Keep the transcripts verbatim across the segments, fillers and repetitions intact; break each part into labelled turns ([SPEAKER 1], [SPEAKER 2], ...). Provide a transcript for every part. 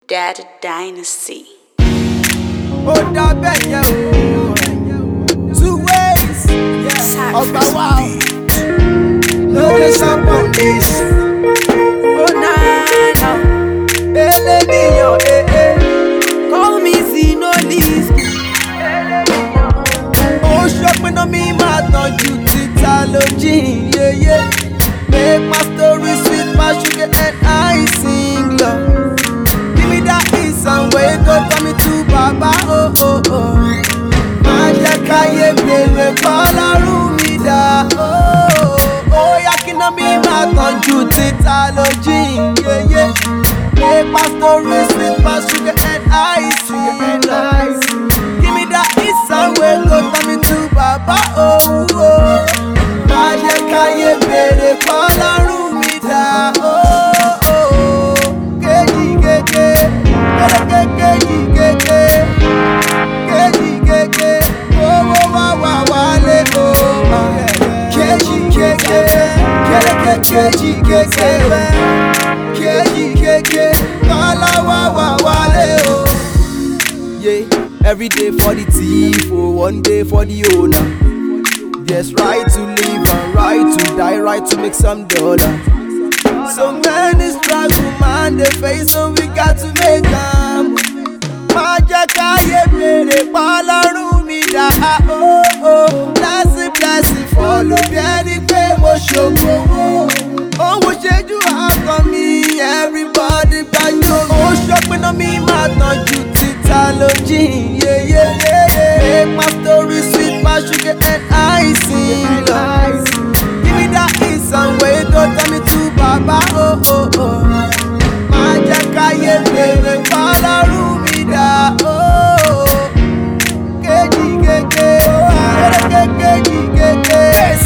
[SPEAKER 1] Dad Dynasty.
[SPEAKER 2] Ó dábẹ́ yẹn o, two ways, ọgbà wa o, location police.
[SPEAKER 3] Oh nana,
[SPEAKER 2] Eleniyan eh eh,
[SPEAKER 3] call me Zinolis.
[SPEAKER 2] ó ṣọ́pẹ́ náà mi máa tọ́jú títà lójì yeye. Make my story sweet, my sugar and I sing love. Give me that ease and way go turn me to Baba oh oh oh. Má jẹ́ káyé bèrè kọ́lọ́run mi dá oh oh. Ó yá kí náà mi máa tọ́jú títà lójì yeye. Make my story sweet, my sugar and I sing love. Give me that ease and way go turn me to Baba oh oh. Má jẹ́ káyé bèrè kọ́lọ́run mi dá oh oh. Kéjì kéké, kéké kéjì kéké, kéjì kéké, owó wá wá wálé o. Kéjì kéké, kéké kéjì kéké, kéjì kéké, kọ́lá wá wá wálé o. Yeah, every day for the thief, oh, one day for the owner. Yes, right to live and right to die, right to make some dollar. So many struggle, man, they face, so we got to make them. Má jẹ́ káyé bèrè kọ́lọ́run mi dá oh oh. Blessing, blessing, follow bí ẹni pé mo ṣògbówó. Owó ṣẹ́jú àkọ́ mi, everybody gbàjọ́. Ó ṣọ́pẹ́ náà mi máa tọ́jú títà lójì yeye. Make my story sweet, my sugar and I sing love. Give me that ease and way go turn me to Baba oh oh oh. Má jẹ́ káyé bèrè kọ́lọ́run mi dá oh. Kéjì kéké, kéké kéjì kéké,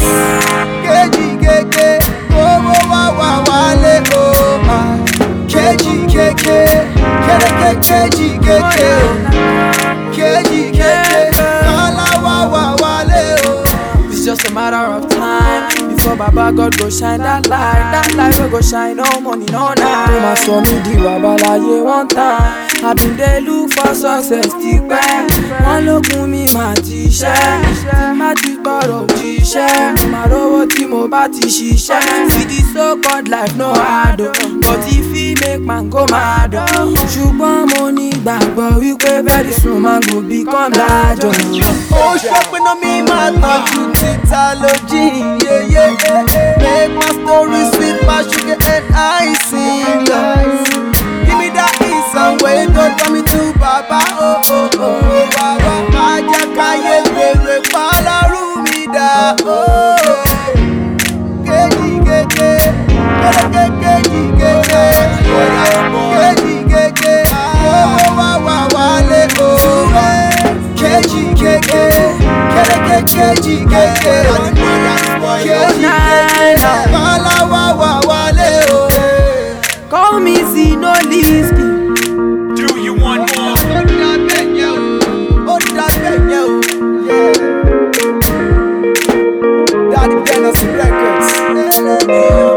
[SPEAKER 2] kéjì kéké, owó wá wá wálé o. Kéjì kéké, kéké kéjì kéké, kéjì kéké, kọ́lá wá wá wálé o.
[SPEAKER 3] It's just a matter of time before Baba God go shine that light. That light will go shine, no money, no night. They must show me the Babalaye one time. I been dey look for success, ti pẹ́. Wọ́n lókun mi máa ti ṣẹ́. Tí má ti gbọ́dọ̀ jíṣẹ́. Mo máa rówó tí mo bá ti ṣiṣẹ́. See the so called life no hard o, but if e make man go mad o. Ṣùgbọ́n mo ní gbàgbọ́ wípé very soon man go become large o.
[SPEAKER 2] Ó ṣọ́pẹ́ náà mi máa tọ́jú títà lójì yeye. Make my story sweet, my sugar and I sing love. Give me that ease and way go turn me to Baba oh oh oh. Baba má jẹ́ káyé bèrè kọ́lọ́run mi dá oh. Kéjì kéké, kéké kéjì kéké, kéjì kéké, owó wá wá wálé o. Kéjì kéké, kéké kéjì kéké, kéjì kéké, kọ́lá wá wá wálé o.
[SPEAKER 3] Call me Zinolis.
[SPEAKER 4] Do you want more?
[SPEAKER 2] Ó dábẹ́ yẹn o, ó dábẹ́ yẹn o. Daddy Dynasty Records.